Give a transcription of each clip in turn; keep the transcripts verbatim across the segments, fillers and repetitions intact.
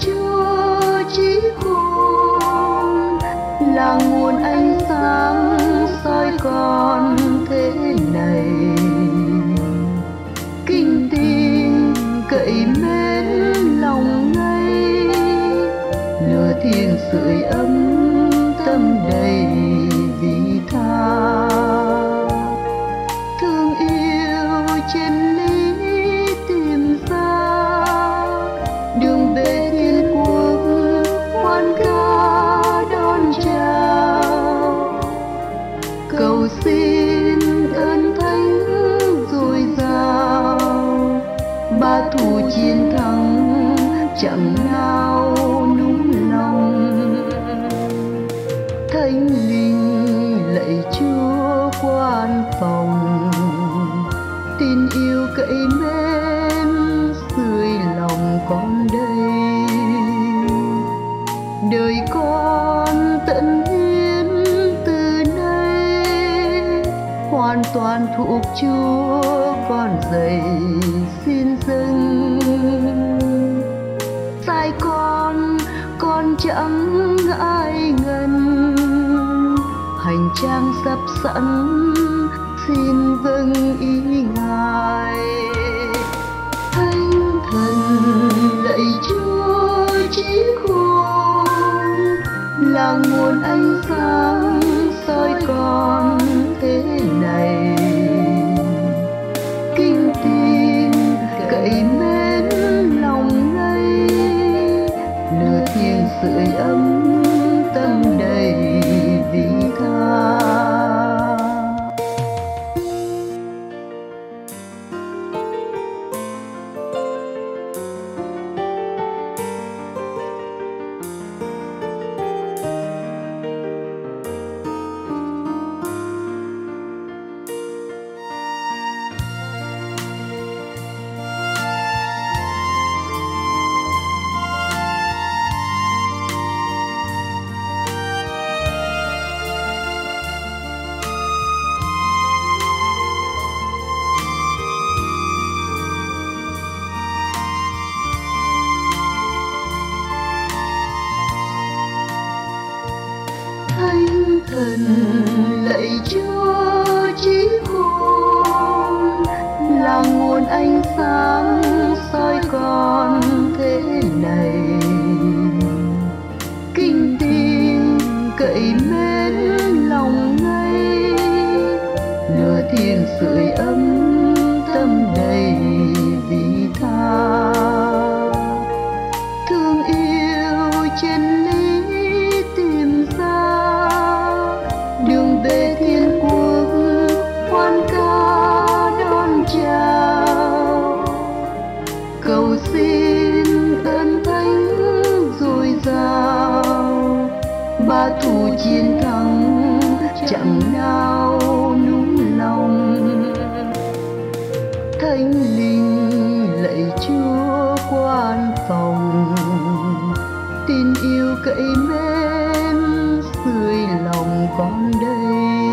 Chúa chí khôn, là nguồn ánh sáng soi con thế này. Kinh tin cậy mến lòng ngây, lửa thiêng sưởi ấm tâm đầy vị tha. Thương yêu chân lý tìm ra, đường về thiên quốc hoan ca đón chào. Cầu xin ơn thánh dồi dào, ba thù chiến thắng chẳng nào núng lòng. Thánh linh lạy Chúa quan phòng, tin yêu cậy mến sưởi lòng con đây. Đời con tận hiến từ nay, hoàn toàn thuộc Chúa con dạy xin dâng. Sai con con chẳng ai ngần, hành trang sắp sẵn xin vâng ý Ngài. Thánh thần lạy Chúa chí khôn, là nguồn ánh sáng soi con thế này. Kinh tin cậy mến lòng ngây, lửa thiêng sưởi ấm tâm đầy vị tha. Thánh thần lạy Chúa chí khôn, là nguồn ánh sáng soi con thế này. Kinh tin cậy mến lòng ngây, lửa thiêng sưởi ấm tâm đầy vị tha. Thương yêu chân lý tìm ra, đường về thiên quốc hoan ca đón chào. Cầu xin ơn thánh dồi dào, ba thù chiến thắng chẳng nào núng lòng. Thánh linh lạy Chúa quan phòng, tin yêu cậy mến sưởi lòng con đây.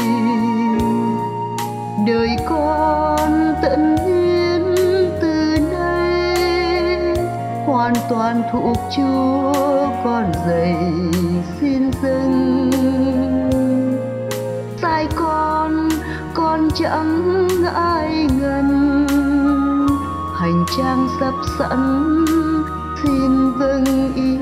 Đời con tận hiến từ nay, hoàn toàn thuộc Chúa con dạy xin dâng. Sai con con chẳng ai ngần, hành trang sắp sẵn xin vâng ý